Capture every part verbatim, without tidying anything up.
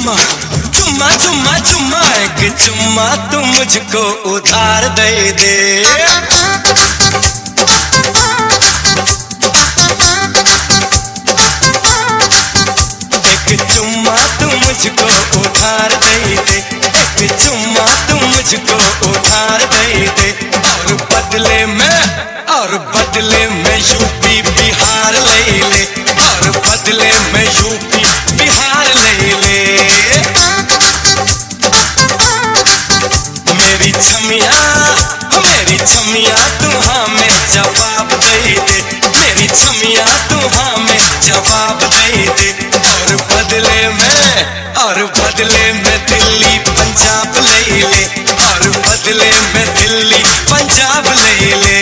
चुम्मा चुम्मा चुम्मा चुम्मा एक चुम्मा तू मुझको उधार दे दे। एक चुम्मा तू मुझको उधार दे दे। एक चुम्मा तू मुझको उधार दे दे। और बदले में और बदले में यूपी बिहार ले ले। और बदले में यूपी बिहार ले ले। मेरी छमिया मेरी छमिया तू हमें जवाब दे दे। मेरी छमिया तू हमें जवाब दे दे। और बदले में और बदले में दिल्ली पंजाब ले ले। और बदले में दिल्ली पंजाब ले ले।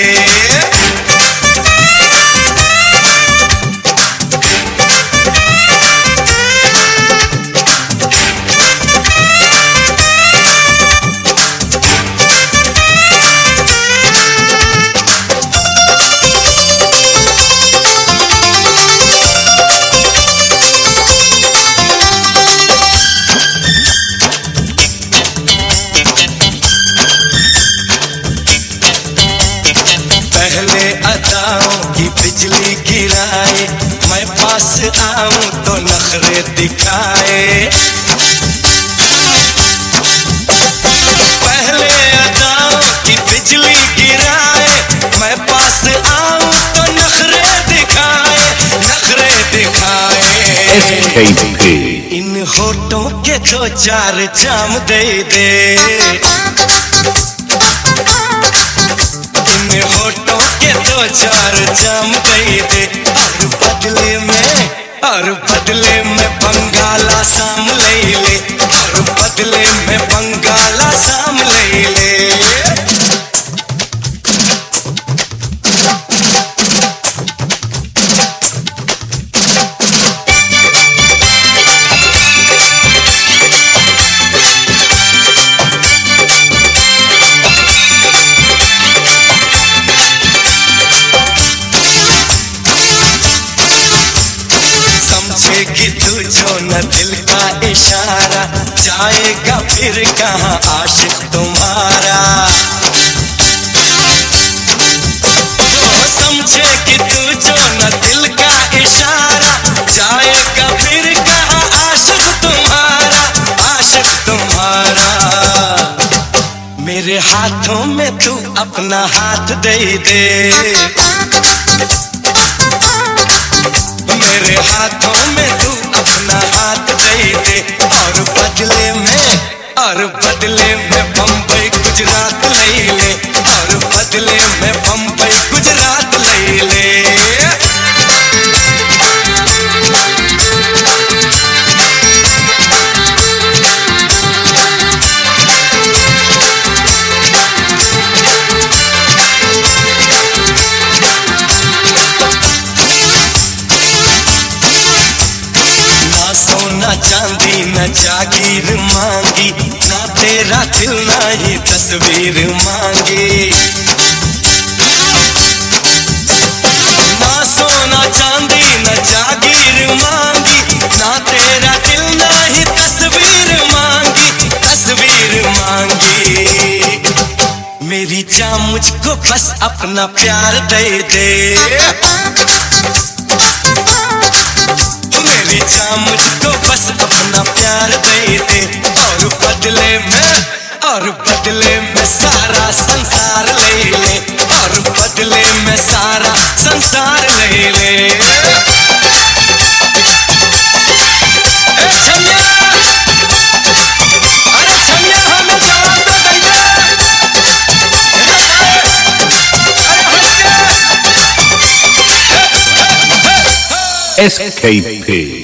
पहले अदाओं की बिजली गिराए। मैं पास आऊं तो नखरे दिखाए। पहले अदाओं की बिजली गिराए। मैं पास आऊं तो नखरे दिखाए। नखरे दिखाए। इन होठों के दो चार जाम दे दे। होठों के दो चार जाम दे दे। और बदले में और बदले में बंगाला साम ले ले। और बदले में बंगाला साम ले ले। कि तू जो न दिल का इशारा। जाएगा फिर कहाँ आशिक तुम्हारा। तो समझे कि तू जो न दिल का इशारा। जाएगा फिर कहाँ आशिक तुम्हारा। आशिक तुम्हारा। मेरे हाथों में तू अपना हाथ दे दे। मेरे हाथों में तू अपना हाथ दे दे। और बदले में और बदले में बम्बई गुजरात ले ले। और बदले में बम्बई गुजरात ले ले। ना चांदी न जागीर मांगी। ना तेरा दिल ना ही तस्वीर मांगी। ना सोना चांदी न जागीर मांगी। ना तेरा दिल ना ही तस्वीर मांगी। तस्वीर मांगी। मेरी जान मुझको बस अपना प्यार दे दे। मेरी जान मुझको बस अपना प्यार दे दे। और बदले में और बदले में सारा संसार ले ले। और बदले में सारा संसार ले ले। ए छमिया अरे छमिया हमें जवाब दे दैया। S K P